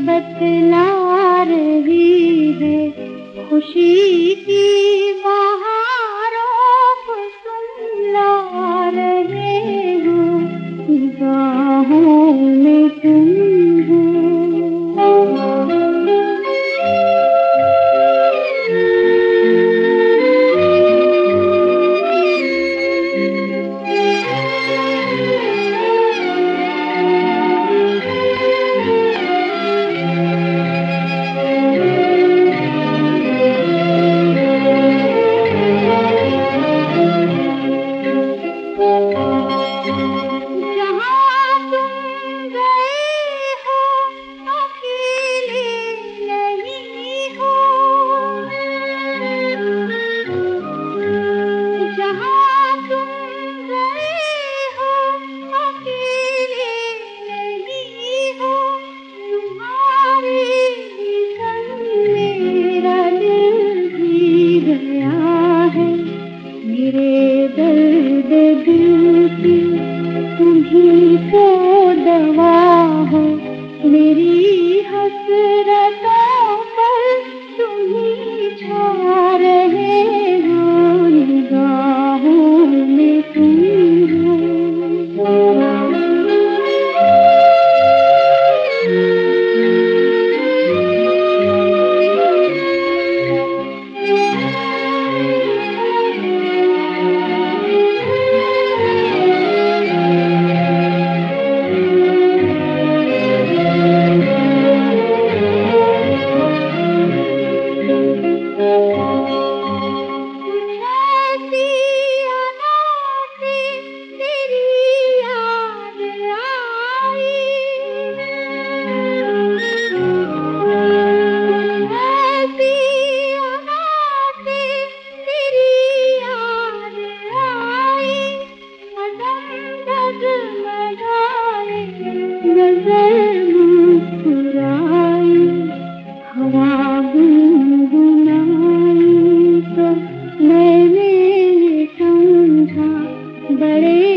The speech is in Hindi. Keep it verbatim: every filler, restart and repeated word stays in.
बतला रही है खुशी की बहारों को सुला रहे हो निगाहों में तुम मेरे दर्द दिल की तुम्हीं को दवा हो मेरी हसरतों पर तुम्हीं छा रहे हो निगाहों में तुम हो। नज़र मुस्कुराई हवा गुनगुनाई तो मैंने समझा बड़े